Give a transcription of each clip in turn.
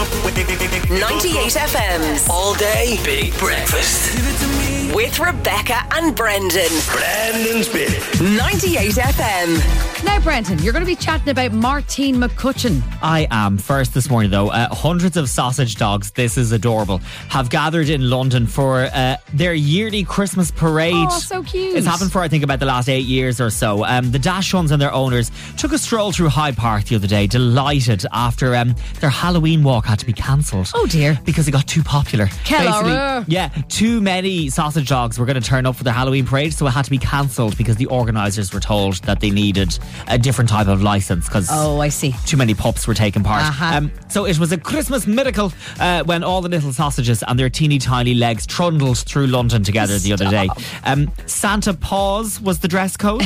98 FM's All day big breakfast. Give it to me. with Rebecca and Brendan. Brendan's Bit. 98 FM. Now, Brendan, you're going to be chatting about Martine McCutcheon. I am. First this morning, though, hundreds of sausage dogs, this is adorable, have gathered in London for their yearly Christmas parade. Oh, so cute. It's happened for, I think, about the last 8 years or so. The Dachshunds and their owners took a stroll through Hyde Park the other day, delighted after their Halloween walk had to be cancelled. Oh, dear. Because it got too popular. Kelleher. Yeah, too many sausage dogs were going to turn up for the Halloween parade, so it had to be cancelled because the organisers were told that they needed a different type of licence because I see. too many pups were taking part. Uh-huh. So it was a Christmas miracle when all the little sausages and their teeny tiny legs trundled through London together the other day. Santa Paws was the dress code.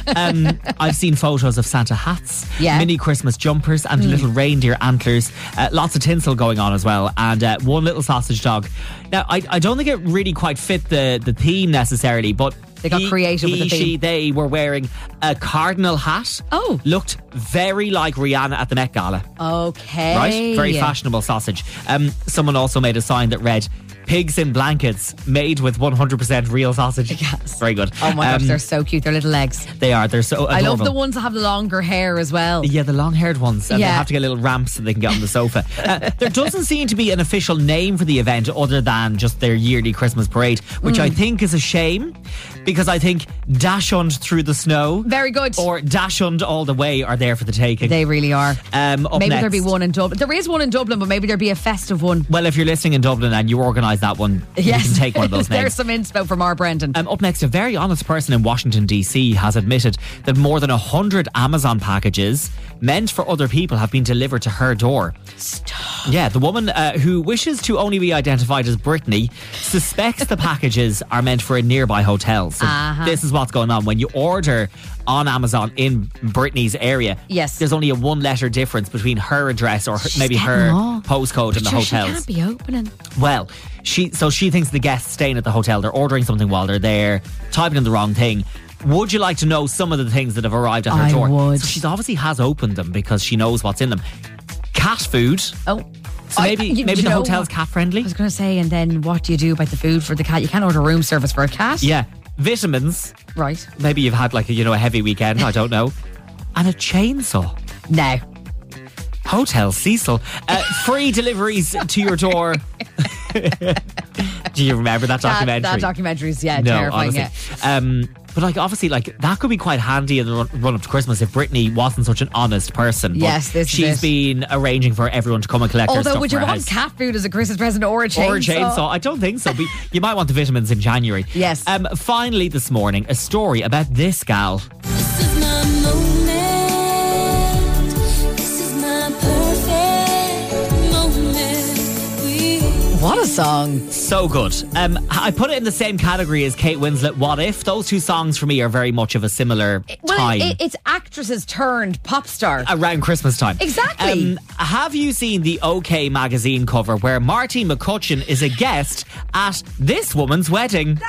I've seen photos of Santa hats, mini Christmas jumpers and little reindeer antlers. Lots of tinsel going on as well, and one little sausage dog. Now, I don't think it really quite fit the theme necessarily, but They got creative with the theme. they were wearing a cardinal hat. Oh. Looked very like Rihanna at the Met Gala. Okay. Right? Very fashionable sausage. Someone also made a sign that read, "Pigs in blankets made with 100% real sausage." Yes. Very good. Oh my gosh, they're so cute. Their little legs. They are. They're so adorable. I love the ones that have the longer hair as well. Yeah, the long-haired ones. And they Yeah. have to get little ramps so they can get on the sofa. There doesn't seem to be an official name for the event other than just their yearly Christmas parade, which I think is a shame, because I think Dachshund Through the Snow Very good. or Dachshund All the Way are there for the taking. They really are. Up Maybe next, there'll be one in Dublin. There is one in Dublin, but maybe there'll be a festive one. well, if you're listening in Dublin and you organise that one, you can take one of those names. There's some inspo from our Brendan. Up next, a very honest person in Washington, D.C. has admitted that more than 100 Amazon packages meant for other people have been delivered to her door. Stop. Yeah, the woman who wishes to only be identified as Brittany suspects the packages are meant for a nearby hotel. So this is what's going on. When you order on Amazon in Brittany's area, Yes. there's only a one-letter difference between her address or maybe her getting all. postcode and the Sure, hotels. She can't be opening. Well, she thinks the guests staying at the hotel, they're ordering something while they're there, typing in the wrong thing. Would you like to know some of the things that have arrived at her I door? would. So she obviously has opened them because she knows what's in them. Cat food. Oh. So maybe the hotel's cat friendly. I was going to say, and then what do you do about the food for the cat? You can't order room service for a cat. Yeah. Vitamins. Right. Maybe you've had a heavy weekend, I don't know. And a chainsaw. Now. Hotel Cecil. Free deliveries to your door. Do you remember that documentary? That documentary's, no, terrifying. Honestly. But obviously, that could be quite handy in the run up to Christmas if Brittany wasn't such an honest person. But Yes, this is she's it. been arranging for everyone to come and collect their stuff. Although, would you for her want house. cat food as a Christmas present or a chainsaw? Or a chainsaw? I don't think so. But you might want the vitamins in January. Yes. Finally, this morning, a story about this gal. This is my moment. This is my perfect moment. What a song. So good. I put it in the same category as Kate Winslet, What If? Those two songs for me are very much of a similar time. It's actresses turned pop star. Around Christmas time. Exactly. Have you seen the OK magazine cover where Martine McCutcheon is a guest at this woman's wedding?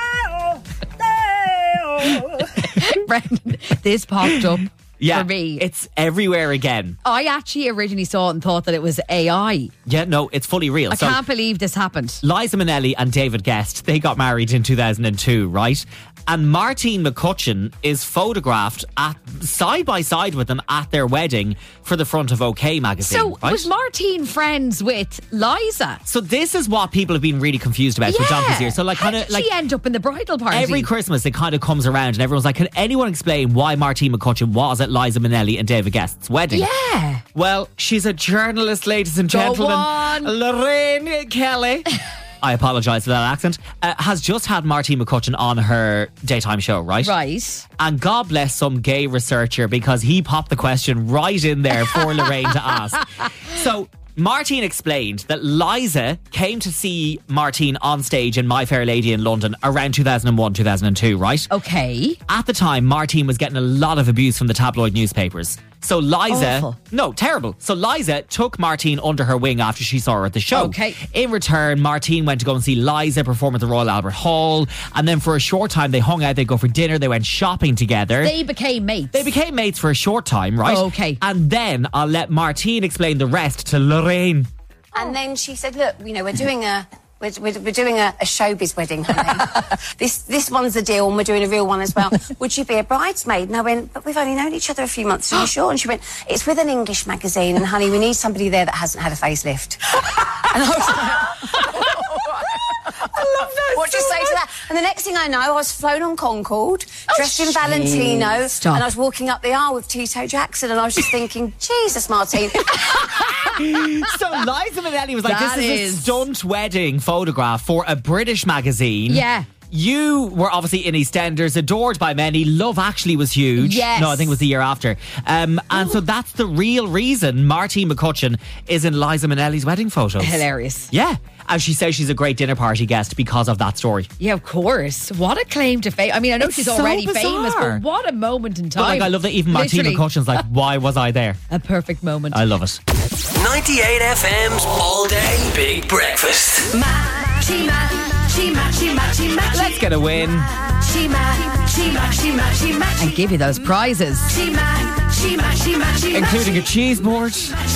Brendan, this popped up Yeah, for me. it's everywhere again. I actually originally saw it and thought that it was AI. Yeah, no, it's fully real. I can't believe this happened. Liza Minnelli and David Guest, they got married in 2002, right? And Martine McCutcheon is photographed side by side with them at their wedding for the front of OK magazine. So right? was Martine friends with Liza? So this is what people have been really confused about with donkeys here. So How did she end up in the bridal party? every Christmas it kind of comes around and everyone's like, can anyone explain why Martine McCutcheon was at Liza Minnelli and David Guest's wedding? Yeah. Well, she's a journalist, ladies and Go gentlemen. on. Lorraine Kelly. I apologise for that accent. Has just had Martine McCutcheon on her daytime show, right? Right. And God bless some gay researcher because he popped the question right in there for Lorraine to ask. So Martine explained that Liza came to see Martine on stage in My Fair Lady in London around 2001, 2002, right? Okay. At the time, Martine was getting a lot of abuse from the tabloid newspapers. So Liza... Awful. No, terrible. So Liza took Martine under her wing after she saw her at the show. Okay. In return, Martine went to go and see Liza perform at the Royal Albert Hall. And then for a short time, they hung out, they'd go for dinner, they went shopping together. They became mates. They became mates for a short time, right? Okay. And then I'll let Martine explain the rest to Lorraine. And then she said, look, you know, we're doing a showbiz wedding, honey. this one's the deal, and we're doing a real one as well. Would you be a bridesmaid? And I went, but we've only known each other a few months, are you sure? And she went, it's with an English magazine, and honey, we need somebody there that hasn't had a facelift. And I was like, I love that. What do you say to that? And the next thing I know, I was flown on Concorde, dressed in Valentino, Stop. and I was walking up the aisle with Tito Jackson, and I was just thinking, Jesus, Martine. So Liza Minnelli was like, That this is is- a stunt wedding photograph for a British magazine. Yeah. You were obviously in EastEnders, adored by many. Love Actually was huge. Yes. No, I think it was the year after. And so that's the real reason Martine McCutcheon is in Liza Minnelli's wedding photos. Hilarious. Yeah. And she says she's a great dinner party guest because of that story. Yeah, of course. What a claim to fame. I mean, I know It's she's so already bizarre. famous, but what a moment in time. But like, I love that even Martine Literally, McCutcheon's like, why was I there? a perfect moment. I love it. 98 FM's All Day Big Breakfast. Let's get a win. And give you those prizes. Including a cheese board.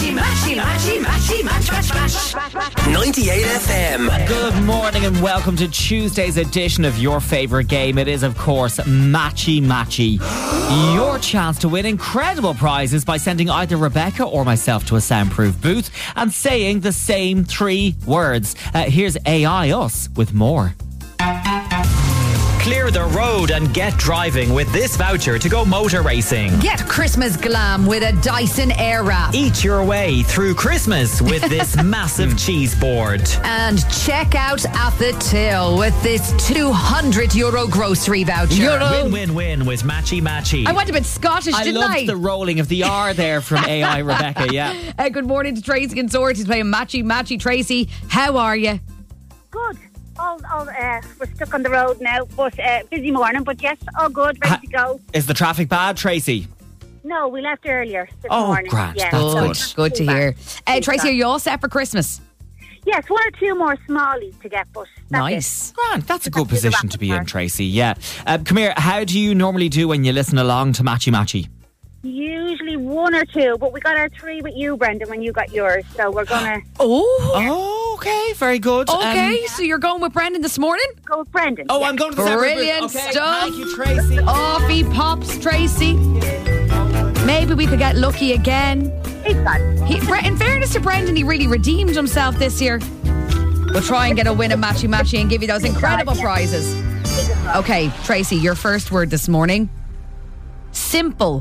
98 FM. Good morning and welcome to Tuesday's edition of your favourite game. It is, of course, Matchy Matchy. Your chance to win incredible prizes by sending either Rebecca or myself to a soundproof booth and saying the same 3 words. Here's AI Us with more. Clear the road and get driving with this voucher to go motor racing. Get Christmas glam with a Dyson Airwrap. Eat your way through Christmas with this massive cheese board. And check out at the till with this €200 grocery voucher. Win-win-win with Matchy Matchy. I went a bit Scottish, I didn't loved I? the rolling of the R there from AI Rebecca, yeah. Good morning to Tracy and Swords. He's playing Matchy Matchy. Tracy, how are you? Good. We're stuck on the road now, but busy morning. But yes, all good, ready to go. Is the traffic bad, Tracy? No, we left earlier this Oh, morning. grand. Yeah, That's so good. Good to hear. Tracy, are you all set for Christmas? Yes, 1 or 2 more smallies to get, but that's Nice. Grand, that's a good That's the position to be in, rapid Tracy, yeah. Come here, how do you normally do when you listen along to Matchy Matchy? it. Usually 1 or 2, but we got our 3 with you, Brendan, when you got yours. So we're going to Oh, Okay, very good. okay. So you're going with Brendan this morning? go with Brendan. Oh, Yeah. I'm going to the soundproof booth. Brilliant Okay, stuff. Thank you, Tracy. Off he pops, Tracy. Maybe we could get lucky again. He's got it. In fairness to Brendan, he really redeemed himself this year. We'll try and get a win at Matchy Matchy and give you those incredible prizes. Okay, Tracy, your first word this morning. Simple.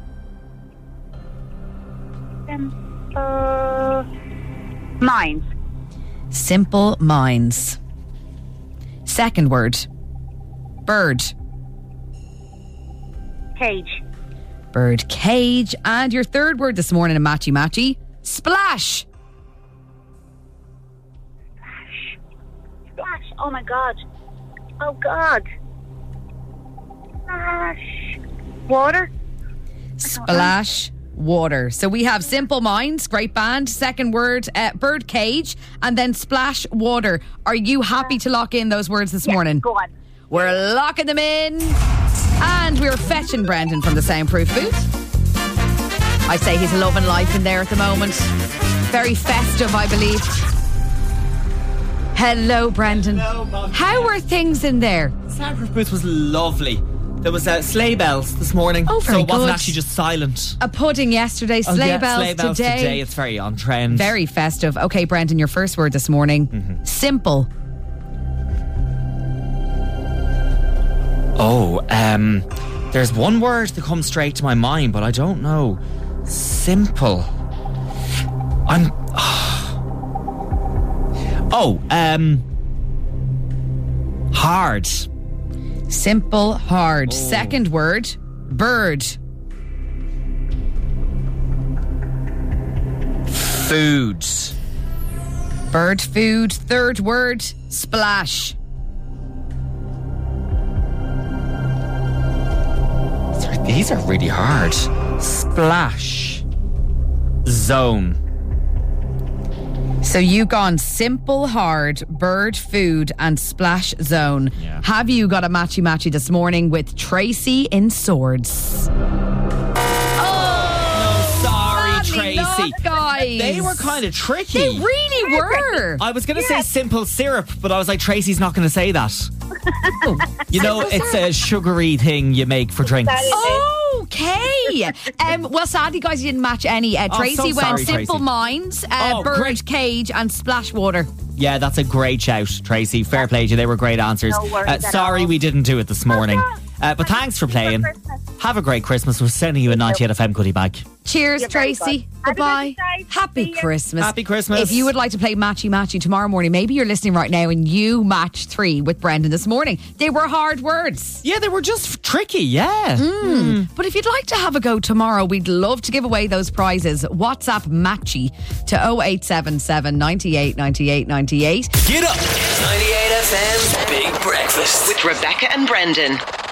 Mines. Simple minds. Second word. Bird. Cage. Bird cage. And your third word this morning in Matchy Matchy. Splash. Splash. Oh my God. Oh God. Splash. Water. Splash. Water. So we have Simple Minds, great band. Second word, bird cage, and then splash water. Are you happy to lock in those words this morning? Go on. We're locking them in, and we're fetching Brendan from the soundproof booth. I'd say he's loving life in there at the moment. Very festive, I believe. Hello, Brendan. Hello, Mum. How are things in there? The soundproof booth was lovely. There was sleigh bells this morning, Oh, so very it wasn't good. actually just silent. A pudding yesterday, sleigh bells today. It's very on trend. Very festive. Okay, Brendan, your first word this morning. Simple. Oh, there's one word that comes straight to my mind, but I don't know. Simple. Hard. Simple, hard. Second word, bird. Food. Bird food. Third word, splash. These are really hard. Splash. Zone. So you gone simple, hard, bird food, and splash zone. Yeah. Have you got a matchy matchy this morning with Tracy in Swords? Sorry, Sadly Tracy. not, guys. They were kind of tricky. They really were. I was going to say simple syrup, but I was like, Tracy's not going to say that. You know, it's a sugary thing you make for drinks. Okay. Well, sadly, guys, you didn't match any. Tracy so went sorry, Simple Tracy. Minds, Great. Bird Cage, and Splashwater. Yeah, that's a great shout, Tracy. Fair play to you. They were great answers. No worries at Sorry all. we didn't do it this morning. But thanks for playing. Have a great Christmas. We're sending you a 98 FM goodie bag. Cheers, You're very Tracy. good. Goodbye. Happy birthday. Happy See you. Christmas. Happy Christmas. If you would like to play Matchy Matchy tomorrow morning, maybe you're listening right now and you matched 3 with Brendan this morning. They were hard words. Yeah, they were just tricky, yeah. But if you'd like to have a go tomorrow, we'd love to give away those prizes. WhatsApp Matchy to 0877 98 98 98. Get up. 98 FM's Big Breakfast. With Rebecca and Brendan.